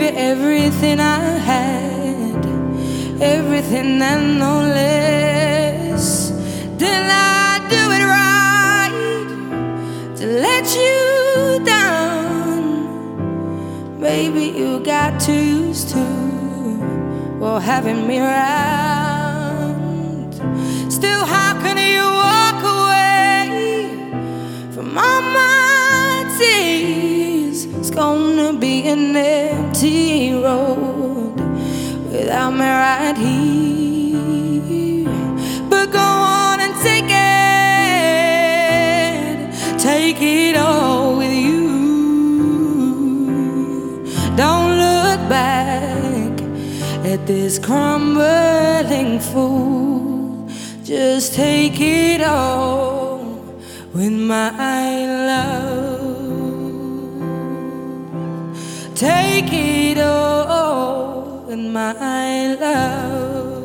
everything I had, everything and no less. Did I do it right to let you down? Baby, you got too used to, well, having me around. Still, how can you walk away from all my tears? It's gonna be an empty road without me right here. But go on and take it all with you. Don't look back at this crumbling fool. Just take it all with my love. Take it all with my love.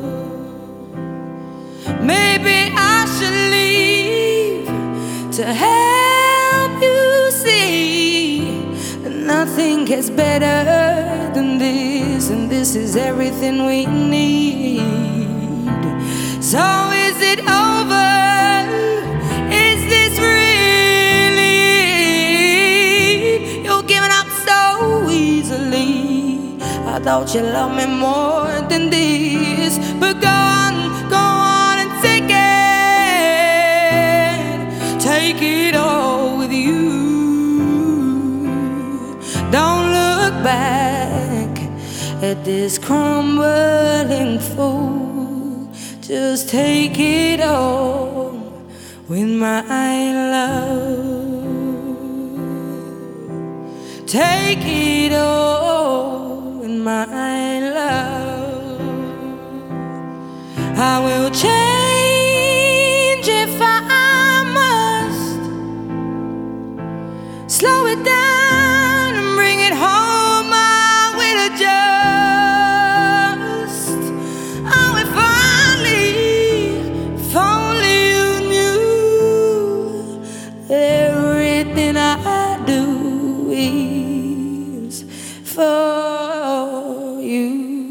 Maybe I should leave to help you see that nothing gets better than this, and this is everything we need. So is it over? Is this really? You're giving up so easily. I thought you loved me more than this. But go on and take it all with you. Don't look back at this crumbling fool. Just take it all with my love. Take it all with my love. I will change if I must. Slow it down and bring it home. I will adjust. Oh, if only you knew everything I do is for you.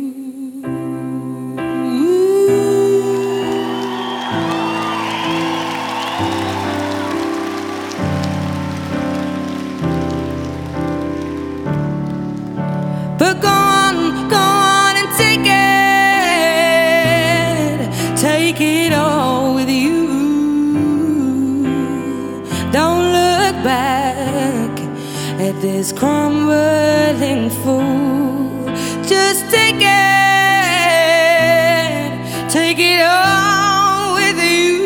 But go on and take it all with you. Don't look back at this crumbling fool. Just take it all with you.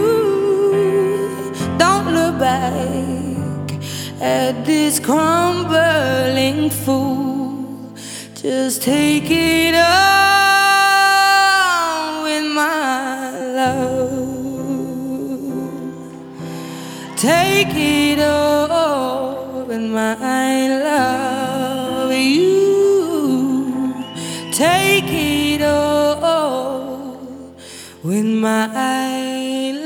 Don't look back at this crumbling fool. Just take it all with my love. Take it all with my love. You take it all with my love.